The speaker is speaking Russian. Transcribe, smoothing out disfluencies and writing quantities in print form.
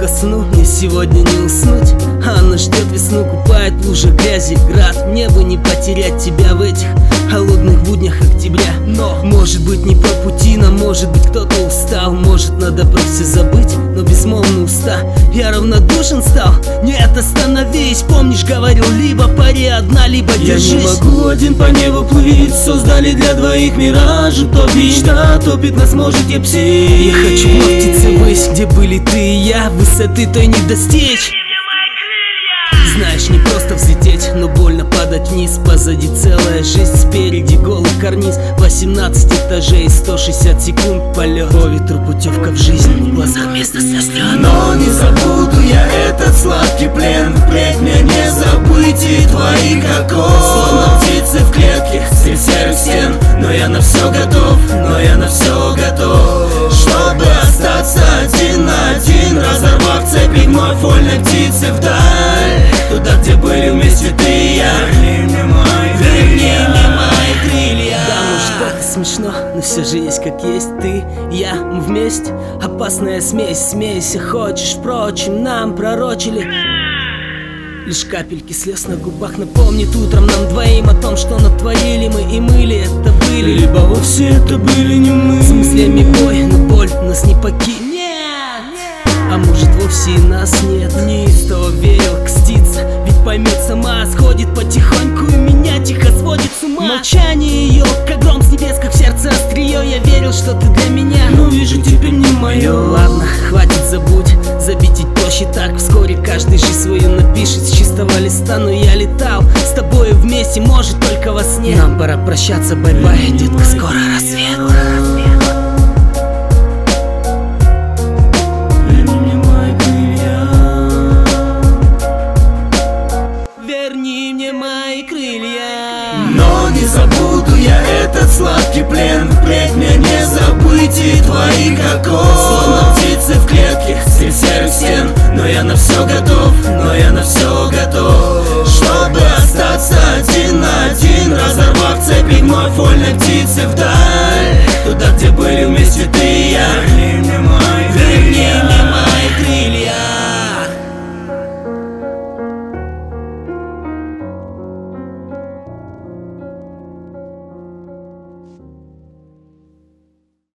ко сну, мне сегодня не уснуть. Она ждет весну, купает в луже грязи град. Мне бы не потерять тебя в этих холодных буднях октября. Но может быть не по пути нам, может быть кто-то устал, может надо про все забыть, но безмолвно уста. Я равнодушен стал, нет, остановись. Помнишь, говорил, либо пари одна, либо держись. Я не могу один по небу плыть, создали для двоих миражи. То мечта топит нас, может я псих. Я хочу вновь птицы ввысь, где были ты и я, высоты той не достичь. Знаешь, не просто взлететь, но больно падать вниз. Позади целая жизнь, спереди голый карниз. 18 этажей, 160 секунд полет. По ветру путевка в жизнь, в глазах место со слез. Но не забуду я этот сладкий плен. Впредь мне не забыть и твоих оков. Словно птицы в клетке, средь серых стен. Но я на все готов, но я на все готов, чтобы остаться один на один, разорвав цепи вновь вольной птицы вдаль. Туда, где были вместе ты и я. Верни мне мои крылья. Да, может это смешно, но все же есть как есть. Ты, я, мы вместе. Опасная смесь, смейся хочешь. Впрочем, нам пророчили. Лишь капельки слез на губах напомнит утром нам двоим о том, что натворили мы. И мы ли это были, либо вовсе это были не мы. С мыслями бой, но боль нас не покинет. А может вовсе и нас нет. Неистово верил, кстится, ведь поймет сама. Сходит потихоньку и меня тихо сводит с ума. Молчание ее, как гром с небес, как в сердце острие. Я верил, что ты для меня, но вижу, теперь не мое. Ладно, хватит, забудь, забить ведь проще так. Вскоре каждый жизнь свою напишет с чистого листа. Но я летал с тобой вместе, может только во сне. Нам пора прощаться, бай-бай, детка, скоро рассвет. Но не забуду я этот сладкий плен. Впредь мне не забыть и твоих оков. Словно птицы в клетке, средь серых стен. Но я на все готов, но я на все готов,